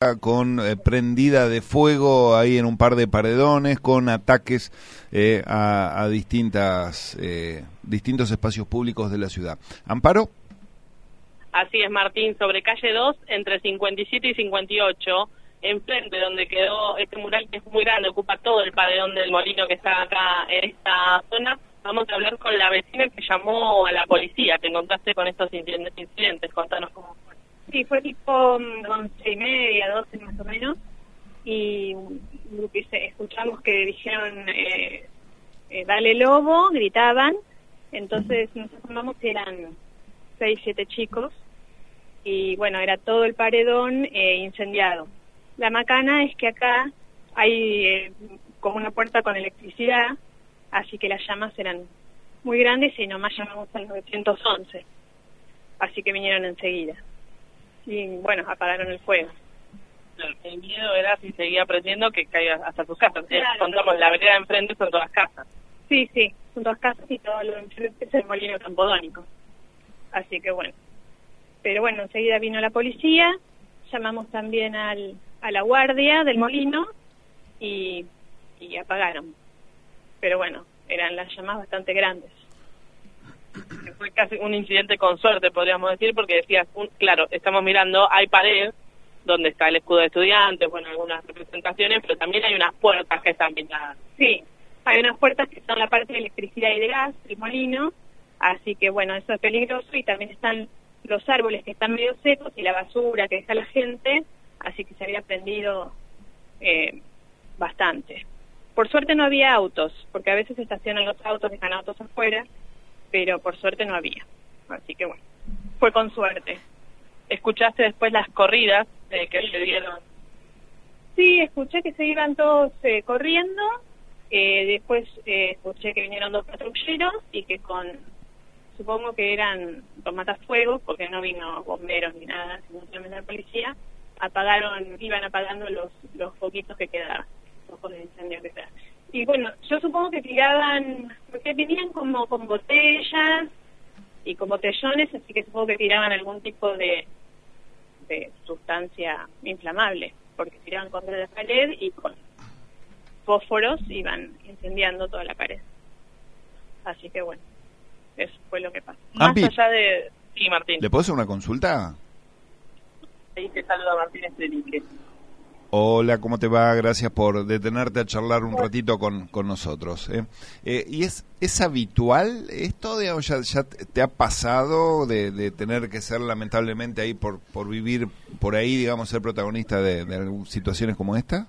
cancha, con prendida de fuego ahí en un par de paredones, con ataques a distintos espacios públicos de la ciudad. ¿Amparo? Así es, Martín, sobre calle 2, entre 57 y 58, enfrente donde quedó este mural que es muy grande, ocupa todo el paredón del molino que está acá en esta zona. Vamos a hablar con la vecina que llamó a la policía. Te encontraste con estos incidentes, contanos cómo fue. Sí, fue tipo 11:30, 12 más o menos, y escuchamos que dijeron, dale lobo, gritaban, entonces nos informamos que eran 6, 7 chicos, y bueno, era todo el paredón incendiado. La macana es que acá hay como una puerta con electricidad, así que las llamas eran muy grandes y nomás llamamos al 911, así que vinieron enseguida. Y bueno, apagaron el fuego. El miedo era si seguía prendiendo que caiga hasta tus casas. Claro. Contamos, la vereda de enfrente son todas casas. Sí, son todas casas y todo lo enfrente es el molino campodónico. Así que bueno. Pero bueno, enseguida vino la policía, llamamos también a la guardia del molino y apagaron. Pero bueno, eran las llamas bastante grandes. Fue casi un incidente con suerte, podríamos decir, porque decías, claro, estamos mirando, hay pared donde está el escudo de estudiantes, bueno, algunas representaciones, pero también hay unas puertas que están pintadas. Sí, hay unas puertas que son la parte de electricidad y de gas, el molino, así que bueno, eso es peligroso, y también están los árboles que están medio secos y la basura que deja la gente, así que se había prendido bastante. Por suerte no había autos, porque a veces se estacionan los autos, dejan autos afuera, pero por suerte no había, así que bueno, fue con suerte. ¿Escuchaste después las corridas que le dieron? Sí, escuché que se iban todos corriendo, después escuché que vinieron 2 patrulleros y que supongo que eran los matafuegos, porque no vino bomberos ni nada, sino solamente la policía, iban apagando los poquitos que quedaban, los focos de incendio que quedaban. Y bueno, yo supongo que tiraban, porque venían como con botellas y con botellones, así que supongo que tiraban algún tipo de sustancia inflamable, porque tiraban contra la pared y con fósforos iban incendiando toda la pared. Así que bueno, eso fue lo que pasó. Ampi, Más allá de... Sí, Martín. ¿le puedo hacer una consulta? Ahí te saluda Martín Estrelique. Hola, ¿cómo te va? Gracias por detenerte a charlar un ratito con nosotros. ¿Y es habitual esto? Digamos, ya te ha pasado de tener que ser lamentablemente ahí por vivir por ahí, digamos, ser protagonista de situaciones como esta?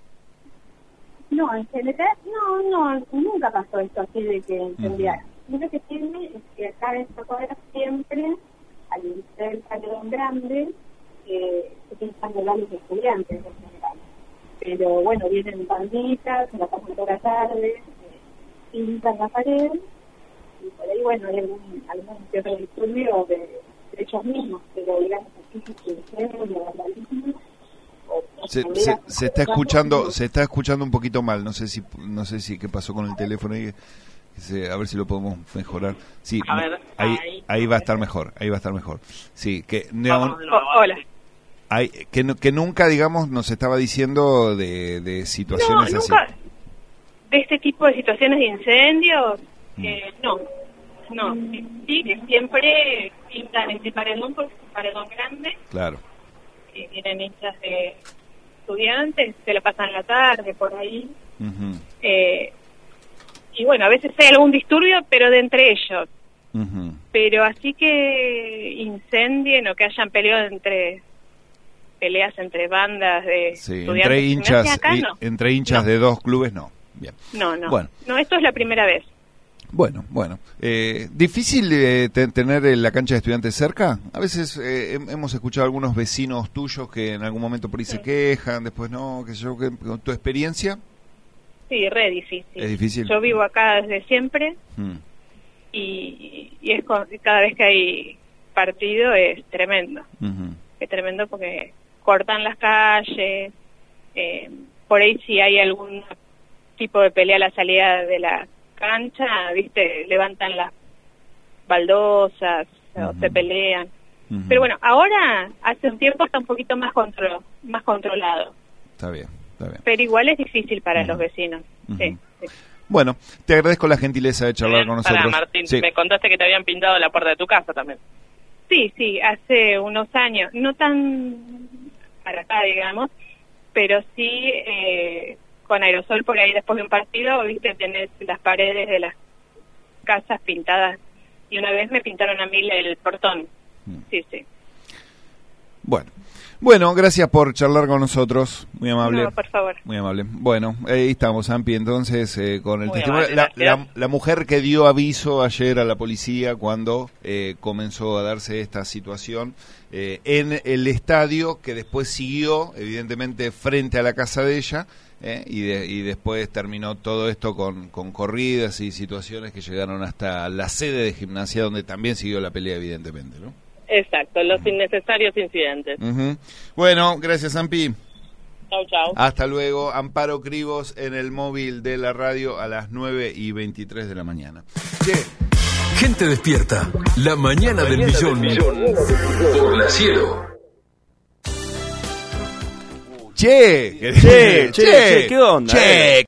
No, en general, no, nunca pasó esto así de que incendiara. Lo que tiene es que acá en esta cuadra siempre, al ser el paredón grande, se piensan de los estudiantes en general. Pero bueno, vienen banditas, se la pasan toda la tarde, pintan la pared, y por ahí, bueno, hay algún que otro disturbio de ellos mismos, pero digamos así que de vandalismo. Se está escuchando un poquito mal, no sé si qué pasó con el teléfono ahí, a ver si lo podemos mejorar. Sí, a ver, ahí va a estar mejor, Sí, Hola. Que nunca, digamos, nos estaba diciendo de situaciones así. Nunca, de este tipo de situaciones de incendios, no, sí, que siempre pintan este paredón porque es un paredón grande. Claro. Tienen hinchas de estudiantes, se la pasan la tarde por ahí. Uh-huh. Y bueno, a veces hay algún disturbio, pero de entre ellos. Uh-huh. Pero así que incendien o que hayan peleas entre bandas de estudiantes. Entre hinchas de dos clubes, no. Bien. No. Bueno. No, esto es la primera vez. Bueno. ¿Difícil tener la cancha de estudiantes cerca? A veces hemos escuchado a algunos vecinos tuyos que en algún momento por ahí se quejan, después no, qué sé yo, ¿con tu experiencia? Sí, re difícil. ¿Es difícil? Yo vivo acá desde siempre y es cada vez que hay partido es tremendo. Uh-huh. Es tremendo porque cortan las calles, por ahí si hay algún tipo de pelea a la salida de la cancha, viste, levantan las baldosas, o se pelean. Pero bueno, ahora, hace un tiempo está un poquito más controlado. Está bien. Pero igual es difícil para los vecinos. Sí. Bueno, te agradezco la gentileza de charlar con nosotros. Para Martín, me contaste que te habían pintado la puerta de tu casa también. Sí, hace unos años, no tan para acá, digamos, pero sí con aerosol por ahí después de un partido, viste, tenés las paredes de las casas pintadas, y una vez me pintaron a mí el portón. Sí. Bueno, gracias por charlar con nosotros, muy amable. No, por favor. Muy amable. Bueno, ahí estamos, Ampi, entonces, con el muy testimonio. Amable, la mujer que dio aviso ayer a la policía cuando comenzó a darse esta situación en el estadio, que después siguió, evidentemente, frente a la casa de ella, y después terminó todo esto con corridas y situaciones que llegaron hasta la sede de Gimnasia, donde también siguió la pelea, evidentemente, ¿no? Exacto, los innecesarios incidentes. Bueno, gracias, Ampi. Chau. Hasta luego. Amparo Cribos en el móvil de la radio a las 9:23 de la mañana. Gente despierta. La mañana del millón. Por la Cielo. Che, ¿qué onda? Che,